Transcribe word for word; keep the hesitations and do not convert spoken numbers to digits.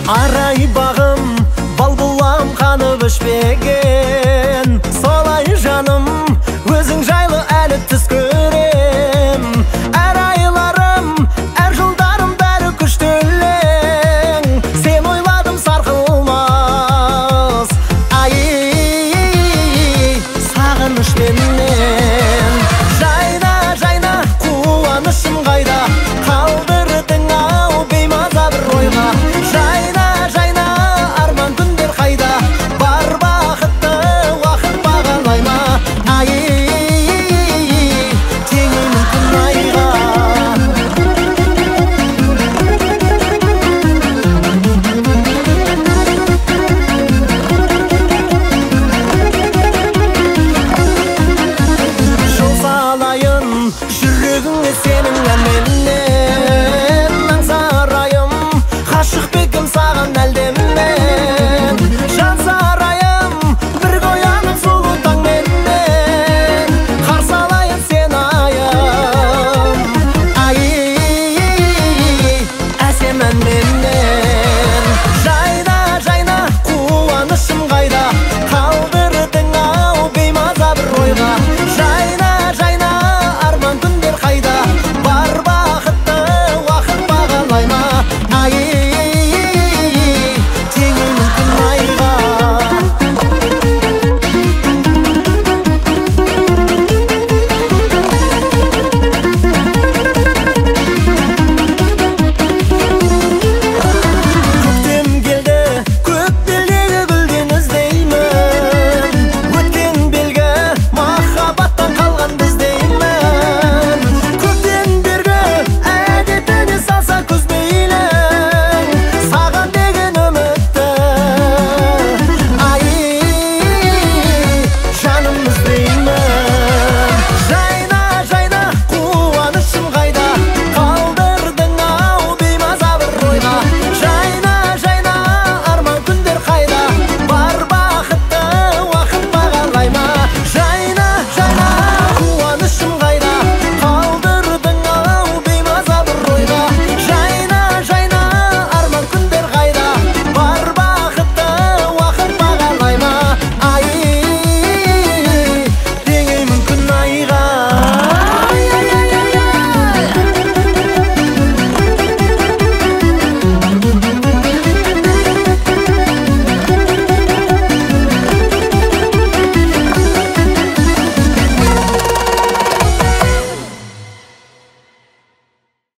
Арай бағым, бал бұлам қанып өшпеген. Солай жаным, өзің жайлы әлі түс көрем. Әр айларым, әр жылдарым бәрі күштілең. Сен ойладым сарқылмас, ай, сағынышпенен. Жайна, жайна, қуанышым қайда, қалдырдың ау беймаза бір ойға. Жайна, жайна, арман күндер қайда, бар бақытты уақыт бағалай ма. Ай, теңеймін күн айға. Жол салайын жүрегіңе сенің әнменен. Аңсарайым, ғашық бекім саған әлдемен. Жан сарайым, бір қоянып сұлу таңменен. Қарсы алайын сен айым, ай, әсем әнменен.